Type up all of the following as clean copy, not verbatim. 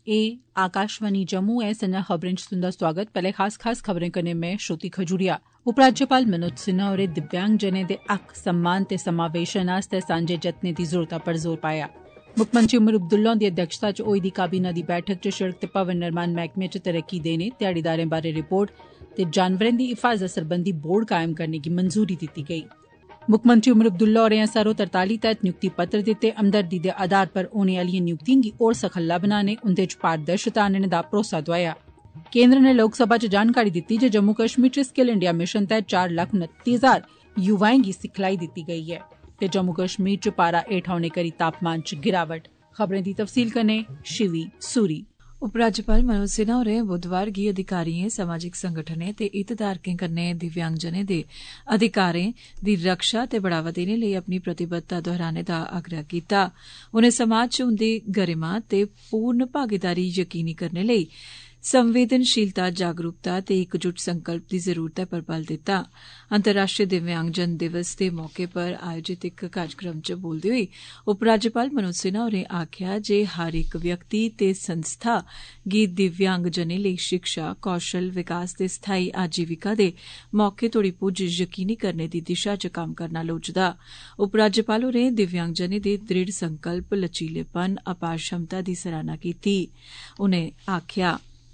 आकाशवाणी जम्मू ऐ सन्ना खबरें च तुंदा स्वागत। पैहले खास खबरें कन्नै में श्रुति खजूरिया। उपराज्यपाल मनोज सिन्हा होरें दिव्यांग जनें दे हक सम्मान ते समावेशन आस्तै सांझे जतनें दी जरूरता पर जोर पाया। मुक्खमंत्री उमर अब्दुल्ला हुंदी अध्यक्षता च होई दी काबीना दी बैठक च सड़क ते भवन निर्माण मैह्कमे च तरक्की देने, ध्याड़ीदारें बारै रिपोर्ट ते जानवरें दी हिफाजत सरबंधी बोर्ड कायम करने गी मंजूरी दित्ती गेई। मुक्खमंत्री उमर अब्दुल्ला होरें SRO 43 तैह्त नियुक्ति पत्र दित्ते। हमदर्दी दे आधार पर होने आह्लिएं नियुक्तिएं गी होर सखल्ला बनाने, उंदे च पारदर्शिता आनने दा भरोसा दोआया। केंद्र नै लोकसभा च जानकारी दित्ती जे जम्मू कश्मीर च स्किल इंडिया मिशन तैह्त 4,29,000 युवाएं गी सिखलाई दित्ती गेई ऐ ते जम्मू कश्मीर च पारा हेठ औने करी तापमान च गिरावट। खबरें दी तफसील कन्नै शिवी सूरी। उपराज्यपाल मनोज सिन्हा होरें बुधवार गी अधिकारिएं, समाजिक संगठनें ते हितधारकें कन्नै दिव्यांगजनें दे अधिकारें दी रक्षा ते बढ़ावा देने लेई अपनी प्रतिबद्धता दोहराने दा आग्रह कीता। उनें समाज च उंदी गरिमा ते पूर्ण भागीदारी यकीनी करने लेई संवेदनशीलता, जागरूकता ते इकजुट संकल्प दी जरूरतै पर बल दित्ता। अंतर्राष्ट्रीय दिव्यांगजन दिवस दे मौके पर आयोजित इक कार्यक्रम च बोलदे होई उपराज्यपाल मनोज सिन्हा होरें आखेआ जे हर इक व्यक्ति ते संस्था गी दिव्यांगजनें लेई शिक्षा, कौशल विकास ते स्थायी आजीविका दे मौके तोड़ी पुज्ज यकीनी करने दी दिशा च कम्म करना लोड़चदा। उपराज्यपाल होरें दिव्यांगजनें दे दृढ़ संकल्प, लचीलेपन, अपार क्षमता दी सराहना कीती। उनें आखेआ,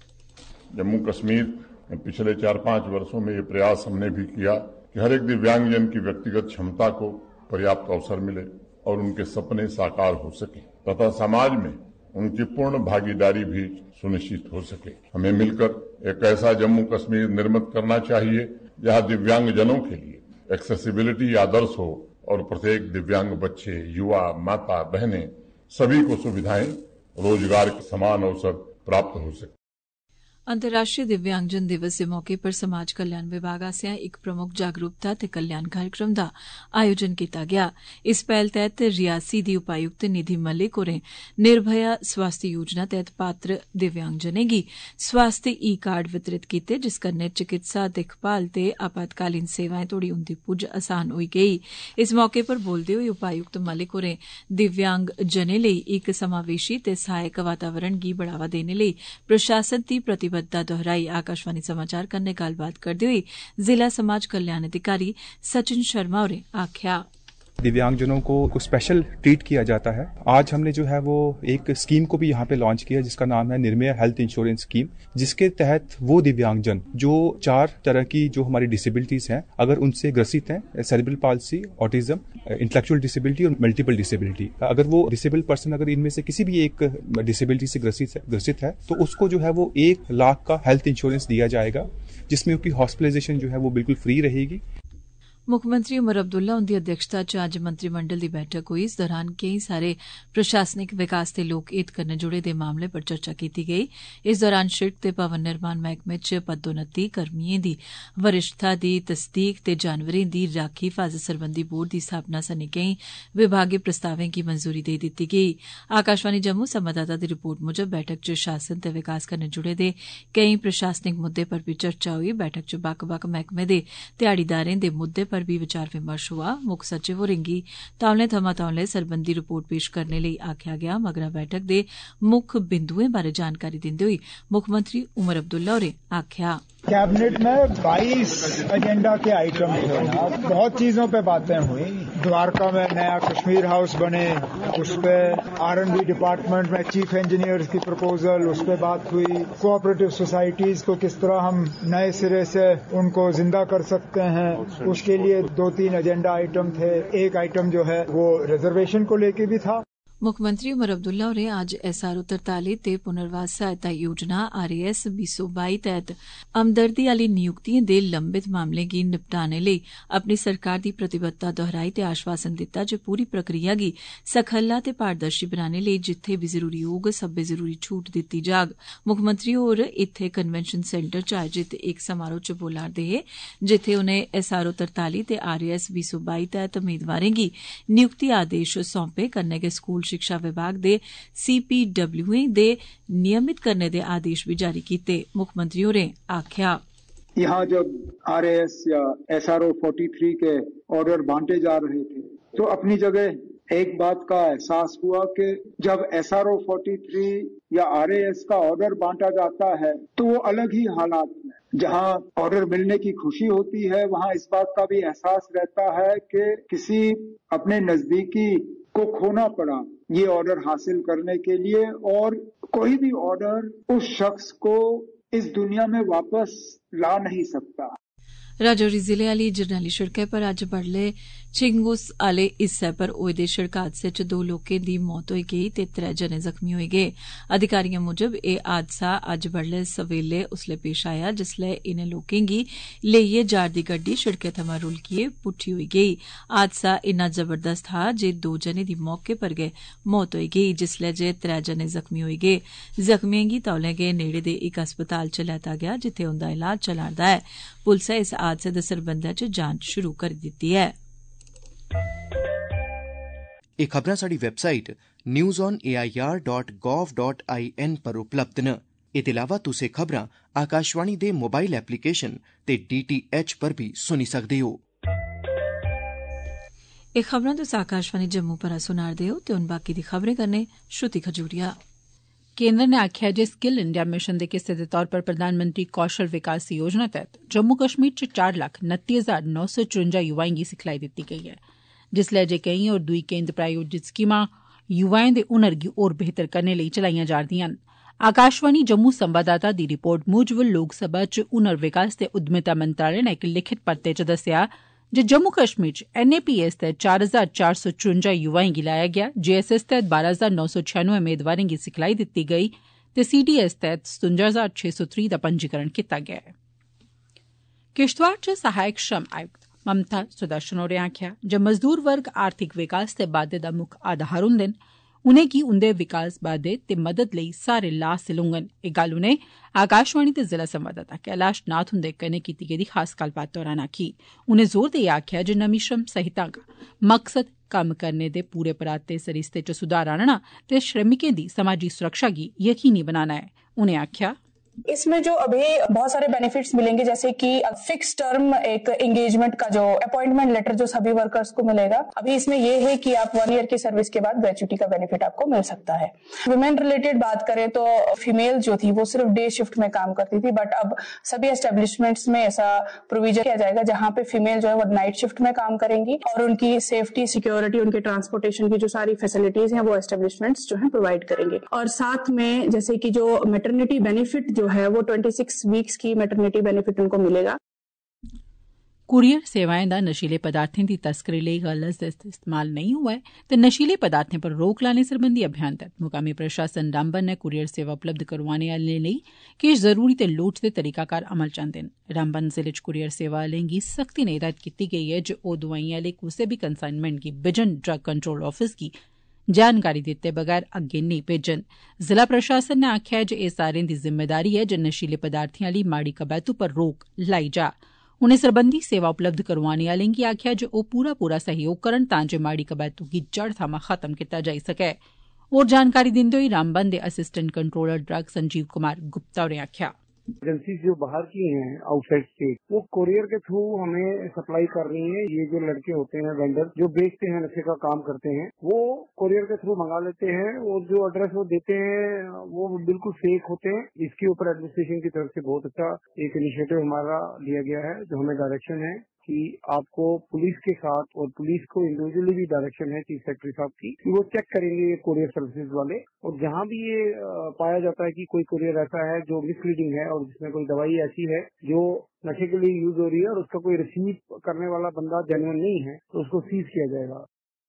जम्मू कश्मीर में पिछले 4-5 वर्षों में ये प्रयास हमने भी किया कि हर एक दिव्यांगजन की व्यक्तिगत क्षमता को पर्याप्त अवसर मिले और उनके सपने साकार हो सके तथा समाज में उनकी पूर्ण भागीदारी भी सुनिश्चित हो सके। हमें मिलकर एक ऐसा जम्मू कश्मीर निर्मित करना चाहिए जहां दिव्यांगजनों के लिए एक्सेसिबिलिटी आदर्श हो और प्रत्येक दिव्यांग बच्चे, युवा, माता, बहनें सभी को सुविधाएं, रोजगार के समान अवसर प्राप्त हो सके। अंतर्राष्ट्रीय दिव्यांगजन दिवस दे मौके पर समाज कल्याण विभाग आसेआ इक प्रमुख जागरूकता ते कल्याण कार्यक्रम दा आयोजन कीता गेआ। इस पैह्ल तैह्त रियासी दी उपायुक्त निधि मलिक होरें निर्भया स्वास्थ्य योजना तैह्त पात्र दिव्यांगजनें गी स्वास्थ्य कार्ड वितरित कीते, जिस कन्नै चिकित्सा दिक्खभाल ते आपातकालीन सेवाएं तोड़ी उंदी पुज्ज आसान होई गेई। इस मौके पर बोलदे होई उपायुक्त मलिक होरें दिव्यांगजनें लेई इक समावेशी ते सहायक वातावरण गी बढ़ावा देने लेई प्रशासन दी प्रतिबद्धता दोहराई। आकाशवाणी समाचार कन्नै गल्लबात करदे होई जिला समाज कल्याण अधिकारी सचिन शर्मा होरें आखेआ, दिव्यांगजनों को स्पेशल ट्रीट किया जाता है। आज हमने जो है वो एक स्कीम को भी यहाँ पे लॉन्च किया जिसका नाम है निर्भया हेल्थ इंश्योरेंस स्कीम, जिसके तहत वो दिव्यांगजन जो 4 तरह की जो हमारी डिसेबिलिटीज हैं, अगर उनसे ग्रसित हैं, cerebral palsy, autism, intellectual disability और मल्टीपल डिसेबिलिटी, अगर वो डिसेबल्ड पर्सन अगर इनमें से किसी भी एक डिसेबिलिटी से ग्रसित है तो उसको जो है वो 1 लाख का हेल्थ इंश्योरेंस दिया जाएगा, जिसमें उनकी हॉस्पिटलाइजेशन जो है वो बिल्कुल फ्री रहेगी। मुक्खमंत्री उमर अब्दुल्ला हुंदी अध्यक्षता च अज्ज मंत्रिमंडल दी बैठक होई। इस दौरान केई सारे प्रशासनिक विकास ते लोक हित कन्नै जुड़े दे मामले पर चर्चा कीती गेई। इस दौरान शिड़क ते भवन निर्माण मैह्कमे च पदोन्नति, कर्मिएं दी वरिष्ठता दी तसदीक ते जानवरें दी राखी हिफाजत सरबंधी बोर्ड दी स्थापना सने केई विभागीय प्रस्तावें गी मंजूरी देई दित्ती गेई। आकाशवाणी जम्मू संवाददाता दी रिपोर्ट मुजब बैठक च शासन ते विकास कन्नै जुड़े दे केई प्रशासनिक मुद्दे पर बी चर्चा होई। बैठक च बक्ख-बक्ख मैह्कमे दे ध्याड़ीदारें दे मुद्दे पर भी विचार विमर्श हुआ। मुक्ख सचिव होरें गी तौले थमां तौले सरबंधी रिपोर्ट पेश करने लेई आखेआ गेआ। मगरा बैठक दे मुक्ख बिंदुएं बारै जानकारी दिंदे होई मुक्खमंत्री उमर अब्दुल्ला होरें आखेआ, कैबिनेट में 22 एजेंडा के आइटम थे। बहुत चीजों पे बातें हुई। द्वारका में नया कश्मीर हाउस बने, उस पे R&D डिपार्टमेंट में चीफ इंजीनियर की प्रपोजल, उस पे बात हुई। कोऑपरेटिव सोसाइटीज को किस तरह हम नए सिरे से उनको जिंदा कर सकते हैं, उसके लिए 2-3 एजेंडा आइटम थे। एक आइटम जो है वो रिजर्वेशन को लेके भी था। मुक्खमंत्री उमर अब्दुल्ला होरें अज्ज SRO 43 ते पुनर्वास सहायता योजना RAS 2022 तैह्त हमदर्दी आली नियुक्तिएं दे लंबित मामलें गी निपटाने लेई अपनी सरकार दी प्रतिबद्धता दोहराई ते आश्वासन दित्ता जे पूरी प्रक्रिया गी सखल्ला ते पारदर्शी बनाने लेई जित्थे बी जरूरी होग सब्बै जरूरी छूट दित्ती जाग। मुक्खमंत्री होर इत्थे कन्वेंशन सेंटर च आयोजित इक समारोह च बोला'रदे हे, जित्थे उनें SRO 43 ते RAS 2022 तैह्त मेदवारें गी नियुक्ति आदेश सौंपे, कन्नै गै स्कूल शिक्षा विभाग दे CPWएं दे नियमित करने दे आदेश भी जारी कीते। मुक्खमंत्री होरें आखेआ, यहाँ जब RAS या SRO 43 के ऑर्डर बांटे जा रहे थे तो अपनी जगह एक बात का एहसास हुआ कि जब SRO 43 या RAS का ऑर्डर बांटा जाता है तो वो अलग ही हालात में, जहां ऑर्डर मिलने की खुशी होती है वहां इस बात का भी एहसास रहता है कि किसी अपने नजदीकी को खोना पड़ा ये ऑर्डर हासिल करने के लिए, और कोई भी ऑर्डर उस शख्स को इस दुनिया में वापस ला नहीं सकता। राजौरी जिले आली जरनैली सड़कै पर अज्ज बडलै चिंगुस आले हिस्से पर होए दे सड़क हादसे च 2 लोकें दी मौत होई गेई ते 3 जने जख्मी होई गे। अधिकारिएं मुजब एह हादसा अज्ज बडलै सवेले उसलै पेश आया जिसलै इनें लोकें गी लेइयै जा'रदी गड्डी सड़कै थमां रुलकियै पुट्ठी होई गेई। हादसा इन्ना जबरदस्त हा जे 2 जने दी मौके पर गै मौत होई गेई जिसलै जे 3 जने जख्मी होई गे। जख्मिएं गी तौले गै नेड़े दे इक अस्पताल च लैता गेआ जित्थे उंदा इलाज चला'रदा ऐ। पुलसै इस हादसे दे सरबंधै च जांच शुरू करी दित्ती ऐ। एह खबरां साडी वैबसाइट newsonair.gov.in पर उपलब्ध न। एह्दे इलावा तुस एह खबरां आकाशवाणी दे मोबाइल एप्लीकेशन ते DTH पर भी सुनी सकदे हो। एह खबरां तुस आकाशवाणी जम्मू पर सुना'रदे हो ते हुन बाकी दी खबरें कन्नै श्रुति खजूरिया। केन्द्र ने आखेआ जे स्किल इंडिया मिशन दे हिस्से दे तौर पर प्रधानमंत्री कौशल विकास योजना तैह्त जम्मू कश्मीर च 4,29,954 युवाएं गी सिखलाई दित्ती गेई ऐ, जिसलै जे केईं होर दुई केन्द्र प्रायोजित स्कीमां युवाएं दे हुनर गी होर बेहतर करने लेई चलाईयां जा'रदियां न। आकाशवाणी जम्मू संवाददाता दी रिपोर्ट मूजब लोकसभा च हुनर विकास ते उद्यमिता मंत्रालय ने इक लिखित परते च दस्सेआ जे जम्मू कश्मीर च NAPS तैह्त 4,454 युवाएं गी लाया गेआ, JSS तैह्त 12,996 मेदवारें गी सिखलाई दित्ती गेई ते CDS तैह्त 57,603 दा पंजीकरण कीता गेआ ऐ। किश्तवाड़ च सहायक श्रम आयुक्त ममता सुदर्शन होरें आखेआ जे मजदूर वर्ग आर्थिक विकास ते बाद्दे दा मुक्ख आधार हुंदे न, उनेंगी उंदे विकास बाद्दे ते मदद लेई सारे लाह् हासिल होङन। एह् गल्ल उनें आकाशवाणी दे जिला संवाददाता कैलाश नाथ हुंदे कन्नै कीती गेदी खास गल्लबात दौरान आखी। उनें जोर देइयै आखेआ जे नमीं श्रम संहिता दा मकसद कम्म करने दे पूरे पराते सरिस्ते च सुधार आनना ते श्रमिकें दी समाजी सुरक्षा गी यकीनी बनाना है। उनें आखेआ इसमें जो अभी बहुत सारे बेनिफिट्स मिलेंगे, जैसे कि फिक्स टर्म एक एंगेजमेंट का जो अपॉइंटमेंट लेटर जो सभी वर्कर्स को मिलेगा। अभी इसमें ये है कि आप 1 ईयर की सर्विस के बाद ग्रेच्युटी का बेनिफिट आपको मिल सकता है। वुमेन रिलेटेड बात करें तो फीमेल जो थी वो सिर्फ डे शिफ्ट में काम करती थी, बट अब सभी एस्टेब्लिशमेंट्स में ऐसा प्रोविजन किया जाएगा जहां पे फीमेल जो है वो नाइट शिफ्ट में काम करेंगी और उनकी सेफ्टी सिक्योरिटी उनके ट्रांसपोर्टेशन की जो सारी फैसिलिटीज हैं वो एस्टेब्लिशमेंट्स जो है प्रोवाइड करेंगे। और साथ में जैसे कि जो मैटरनिटी बेनिफिट जो है वो 26 वीक्स की मैटरनिटी बेनिफिट उनको मिलेगा। कुरियर सेवाएं दा नशीले पदार्थें दी तस्करी लेई गलत इस्तेमाल नहीं हुआ है ते नशीले पदार्थें पर रोक लाने सरबंधी अभियान तैह्त मुकामी प्रशासन रामबन ने कुरियर सेवा उपलब्ध करवाने आह्लें लेई किश जरूरी ते लोड़चदे तरीकाकार अमल चांहदे न। रामबन जिले च कुरियर सेवा आह्लें गी सख्ती नै हिदायत कीती गेई ऐ जे ओह् दोआइयें आह्ले कुसै बी कंसाइनमेंट गी बिजन ड्रग कंट्रोल आफिस गी जानकारी दित्ते बगैर अग्गे नेईं भेजन। जिला प्रशासन ने आखेआ जे एह् सारें दी जिम्मेदारी ऐ जे नशीले पदार्थें आह्ली माड़ी कबैतू पर रोक लाई जा। उनें सरबंधी सेवा उपलब्ध करवाने आह्लें गी आखेआ जे ओह् पूरा सहयोग करन तां जे माड़ी कबैतू गी जड़ थमां खत्म कीता जाई सकै। होर जानकारी दिंदे होई रामबन दे assistant controller drug Sanjeev Kumar Gupta होरें आखेआ एजेंसी जो बाहर की हैं आउटसाइड स्टेट, वो कोरियर के थ्रू हमें सप्लाई कर रही हैं। ये जो लड़के होते हैं वेंडर जो बेचते हैं, नशे का काम करते हैं, वो कोरियर के थ्रू मंगा लेते हैं और जो एड्रेस वो देते हैं वो बिल्कुल फेक होते हैं। इसके ऊपर एडमिनिस्ट्रेशन की तरफ से बहुत अच्छा एक इनिशिएटिव हमारा लिया गया है, जो हमें डायरेक्शन है कि आपको पुलिस के साथ और पुलिस को इंडिविजुअली भी डायरेक्शन है चीफ सेक्रेटरी साहब की कि वो चेक करेंगे ये कोरियर सर्विसेज वाले, और जहां भी ये पाया जाता है कि कोई कोरियर ऐसा है जो मिसलीडिंग है और जिसमें कोई दवाई ऐसी है जो नशे के लिए यूज हो रही है और उसका कोई रिसीव करने वाला बंदा जेन्युइन नहीं है, तो उसको सीज किया जाएगा।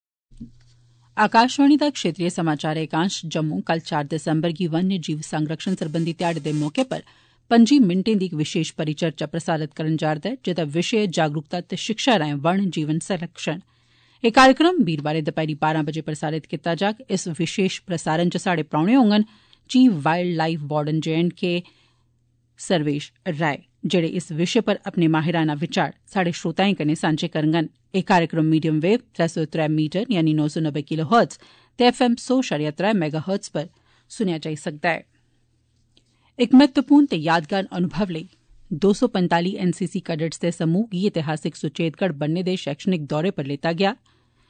आकाशवाणी दा क्षेत्रीय समाचार एकांश जम्मू कल 4 दिसंबर गी वन्य जीव संरक्षण सरबंधी ध्याड़े दे मौके पर 5 मिनटें दी इक विशेष परिचर्चा प्रसारित करन जा'रदा ऐ, जेदा विशे जागरूकता ते शिक्षा राएं वन्य जीवन संरक्षण। एह् कार्यक्रम वीरवारें दपैह्री 12 बजे प्रसारित कीता जाग। इस विशेष प्रसारण च साढ़े परौह्ने होङन chief wildlife warden J&K Sarvesh Rai, जेड़े इस विशे पर अपने माहिराना विचार साढ़े श्रोताएं कन्नै सांझे करङन। एह् कार्यक्रम मीडियम वेव 303 मीटर यानी 990 किलो हर्ट्ज ते FM 100.3 मेगा हर्ट्ज पर सुनेआ जाई सकदा ऐ। इक महत्वपूर्ण ते यादगार अनुभव लेई 245 NCC कैडेट्स दे समूह गी ऐतिहासिक सुचेतगढ़ बन्ने दे शैक्षणिक दौरे पर लेता गेआ।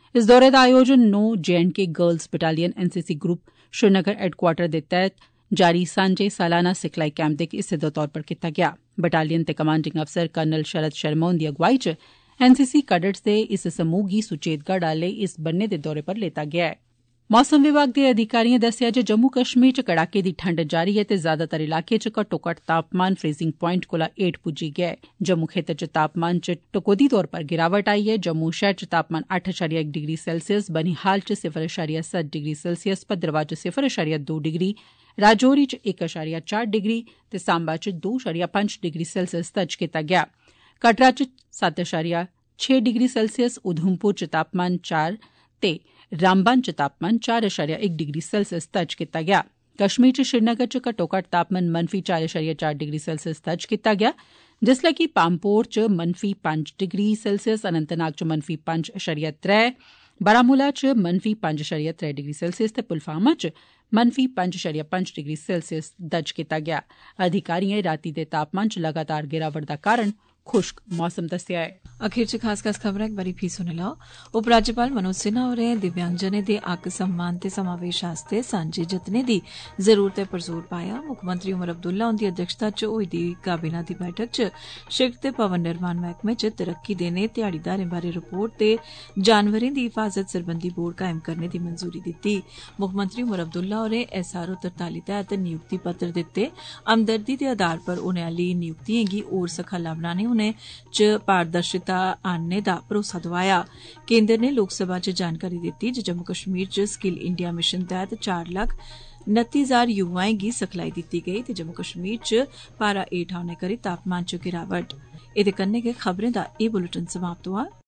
इस दौरे दा आयोजन 9 J&K girls battalion NCC group Srinagar headquarter दे तैहत जारी सांझे सालाना सिखलाई कैंप दे हिस्से दे तौर पर कीता गेआ। बटालियन दे कमांडिंग अफसर कर्नल शरद शर्मा हुंदी अगुवाई च NCC कैडेट्स दे इस समूह गी सुचेतगढ़ आले इस बन्ने दे दौरे पर लेता गेआ ऐ। मौसम विभाग दे अधिकारिएं दस्सेआ जे जम्मू कश्मीर च कड़ाके दी ठंड जारी ऐ ते ज्यादातर इलाकें च घट्टोघट्ट तापमान फ्रीजिंग प्वाइंट कोला हेठ पुज्जी गेआ ऐ। जम्मू खेतर च तापमान च टकोदी तौर पर गिरावट आई ऐ। जम्मू शैहर च तापमान 8.1 डिग्री सेल्सियस, बनिहाल च 0.7 डिग्री सेल्सियस, भद्रवाह च 0.2 डिग्री, राजौरी च 1.4 डिग्री ते सांबा च 2.5 डिग्री सेल्सियस दर्ज कीता गेआ। कटरा च 7.6 डिग्री सेल्सियस, उधमपुर च तापमान 4 ते रामबन च तापमान 4.1 डिग्री सेल्सियस दर्ज कीता गेआ। कश्मीर च श्रीनगर च घट्टोघट्ट तापमान -4.4 डिग्री सेल्सियस दर्ज कीता गेआ, जिसलै कि पामपोर च -5 डिग्री सेल्सियस, अनंतनाग च -5.3, बारामूला च -5.3 डिग्री सेल्सियस ते पुलवामा च -5.5 डिग्री सेल्सियस दर्ज कीता गेआ। अधिकारिएं राती दे तापमान च लगातार गिरावट दा कारण खुश्क मौसम दस्सेआ ऐ। अखीर च खास खबर एक बारी फ्ही सुनी लैओ। उपराज्यपाल मनोज सिन्हा होरें दिव्यांगजनें दे हक सम्मान ते समावेश आस्तै सांझे जतनें दी जरूरत पर जोर पाया। मुक्खमंत्री उमर अब्दुल्ला हुंदी अध्यक्षता च होई दी काबीना दी बैठक च शिड़क ते भवन निर्माण मैह्कमे च तरक्की देने, ध्याड़ीदारें बारै रिपोर्ट ते जानवरें दी हिफाजत सरबंधी बोर्ड कायम करने दी मंजूरी दित्ती। मुक्खमंत्री उमर अब्दुल्ला होरें SRO 43 तैहत नियुक्ति पत्र दित्ते। हमदर्दी दे आधार पर होने आह्ली नियुक्तिएं गी होर सखल्ला बनाने च पारदर्शिता आनने दा भरोसा दोआया। केंद्र ने लोकसभा च जानकारी दित्ती जे जम्मू कश्मीर च स्किल इंडिया मिशन तैहत 4,29,000 युवाएं गी सिखलाई दित्ती गेई ते जम्मू कश्मीर च पारा हेठ औने करी तापमान च गिरावट। एदे कन्नै गै खबरें दा एह् बुलेटिन समाप्त होआ।